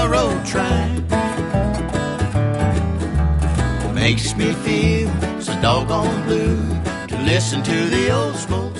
railroad track. Makes me feel so doggone blue to listen to the old smoke